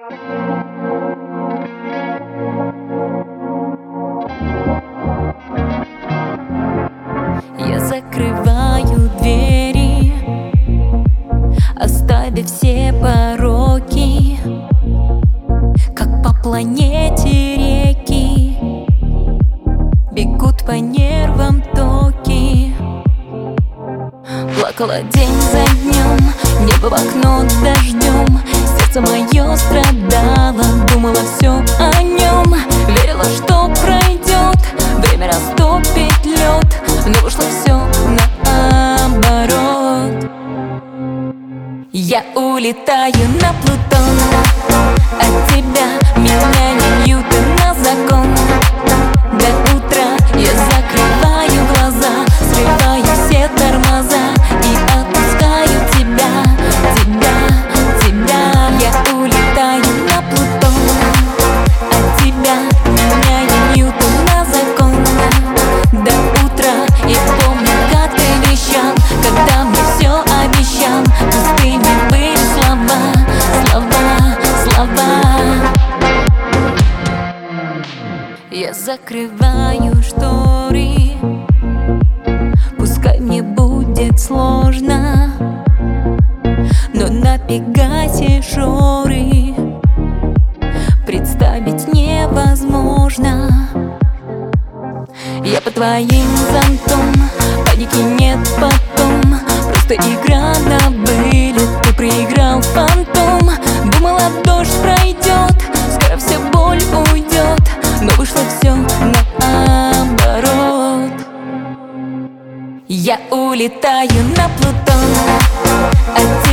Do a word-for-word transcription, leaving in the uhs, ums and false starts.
Я закрываю двери, оставив все пороки, как по планете реки бегут по нервам токи. Плакала день за днем, небо в окно дождем. Сердце мое страдало, думала все о нем. Верила, что пройдет, время растопит лед, но вышло все наоборот. Я улетаю на Плутон, от тебя меня не Ньютон на закон. До утра я закрываю глаза, срываю все тормоза и отпускаю тебя, тебя, тебя. Я улетаю на Плутон, от тебя меня не Ньютон на закон. До утра я помню, как ты верещал, когда мне все обещал. Пустыми были слова, слова, слова. Я закрываю шторы, пускай мне будет сложно, но на Пегасе шоры представить невозможно. Я под твоим зонтом, паники нет потом, просто игра на вылет, ты проиграл фантом. Думала, дождь пройдет, скоро вся боль уйдет, но вышло все наоборот. Я улетаю на Плутон, от